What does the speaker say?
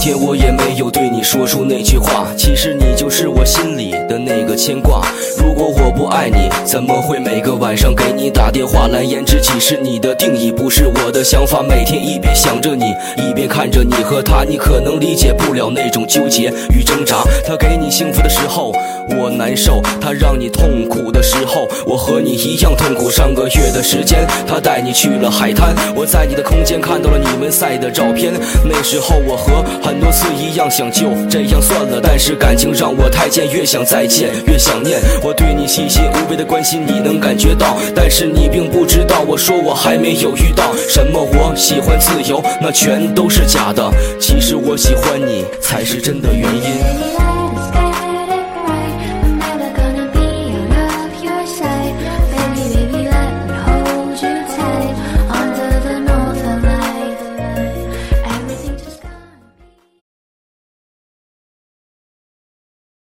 天我也没有对你说出那句话，其实你就是我心里的那个牵挂。如果我不爱你，怎么会每个晚上给你打电话来言之起是你的定义，不是我的想法。每天一边想着你，一边看着你和他，你可能理解不了那种纠结与挣扎。他给你幸福的时候我难受，他让你痛苦的时候我和你一样痛苦。上个月的时间他带你去了海滩，我在你的空间看到了你们晒的照片。那时候我和很多次一样想就这样算了，但是感情让我太贱，越想再见越想念。我对你细心无微的关心你能感觉到，但是你并不知道，我说我还没有遇到什么我喜欢自由，那全都是假的，其实我喜欢你才是真的原因。